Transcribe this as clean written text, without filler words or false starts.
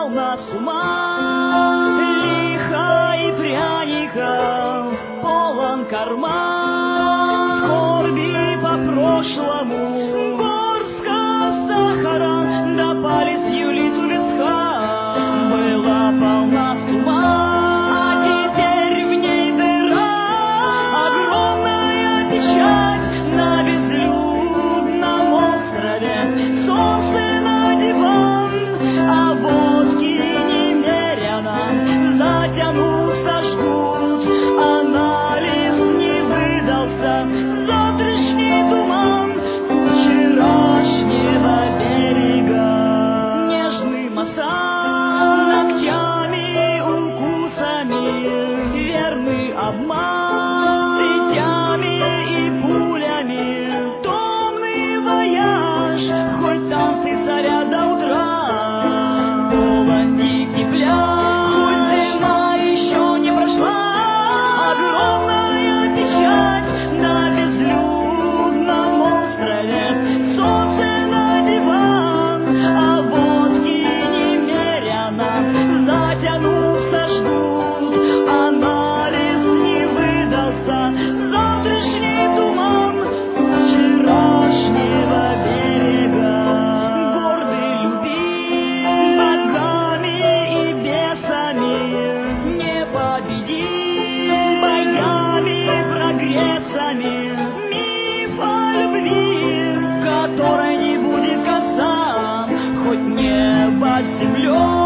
полна с ума, лиха и пряников полон карман, скорби по прошлому, горстка сахара да палецью лицу виска. Была полна с ума, а теперь в ней дыра, огромная печать на безлюдном острове, солнце на диван, а водки немерено, затянутся жгут, анализ не выдался, завтрашний туман у вчерашнего берега. Нежный массаж ногтями, укусами, верный обман сетями и пулями, томный вояж, хоть танцы царя до утра, полон дикий пляж, хоть зима еще не прошла, огромная печать на безлюдном острове, солнце на диван, а водки немерено, затянутся ждут, анализ не выдался, завтрашний туман у вчерашнего берега. Гордый любим богами и бесами, непобедим боями, прогрессами, миф о любви, которой не будет конца, хоть небо с землей